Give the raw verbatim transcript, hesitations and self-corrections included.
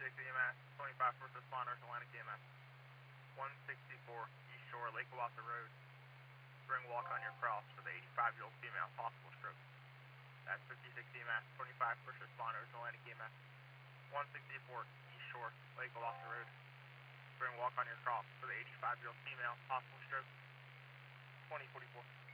fifty-six E M S, twenty-five first responders, Atlantic E M S. one sixty-four East Shore, Lake Wassa Road. Bring walk on your cross for the eighty-five-year-old female, possible stroke. That's fifty-six E M S, twenty-five first responders, Atlantic E M S. one sixty-four East Shore, Lake Wassa Road. Bring walk on your cross for the eighty-five-year-old female, possible stroke. twenty forty-four.